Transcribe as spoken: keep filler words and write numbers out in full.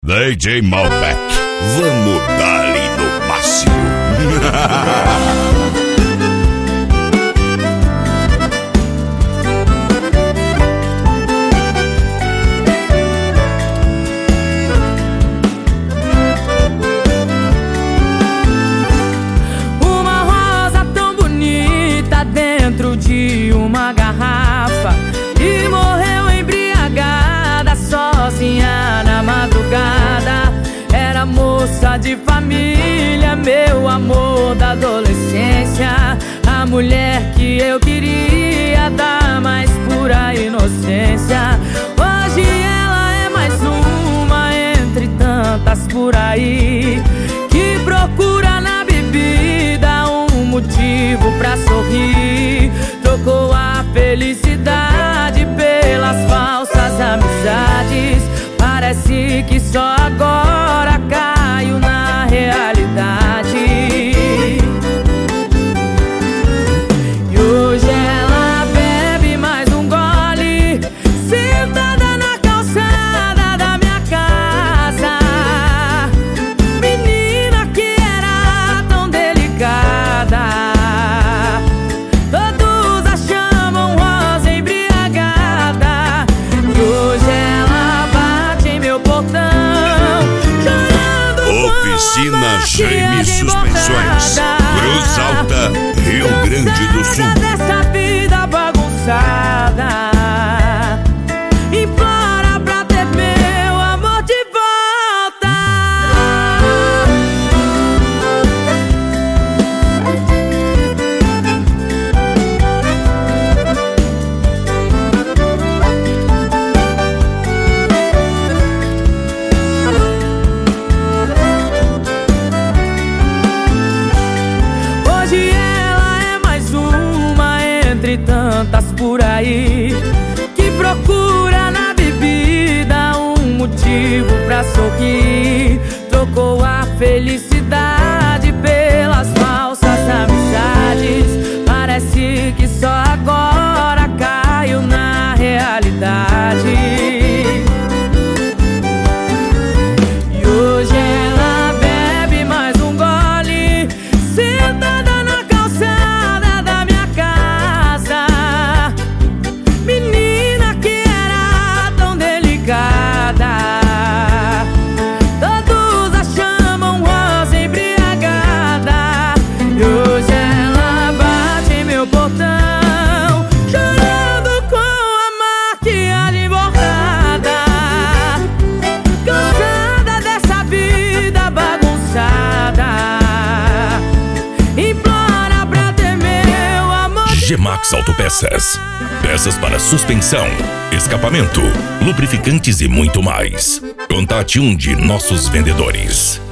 D J Malbec, vamos dar-lhe no máximo. Uma rosa tão bonita dentro de uma garrafa e morreu embriagada sozinha na madrugada. Era moça de família, meu amor da adolescência, a mulher que eu queria dar mais pura inocência. Hoje ela é mais uma entre tantas por aí, que procura na bebida um motivo pra sorrir. Trocou a felicidade pelas falsas amizades. Parece que só agora caio na realidade. E hoje ela bebe mais um gole, sentada na calçada da minha casa. Menina que era tão delicada, todos a chamam rosa embriagada. E hoje ela bate em meu portão, chorando. Oficina Jaime Suspensões, Cruz Alta, Rio Grande do Sul. Dessa vida bagunçada, implora pra ter meu amor de volta. Hoje ela é mais uma entre tantas por aí, que procura na bebida um motivo pra sorrir. Trocou a felicidade pelas falsas amizades. Parece que só agora caio na realidade. E hoje ela bebe mais um gole, sentada na calçada da minha casa. Menina que era tão delicada, todos a chamam rosa embriagada. E hoje ela bate em meu portão, chorando com a maquiagem borrada. Cansada dessa vida bagunçada, implora pra ter meu amor de G-Max Autopeças. Peças para suspensão, escapamento, lubrificantes e muito mais. Contate um de nossos vendedores.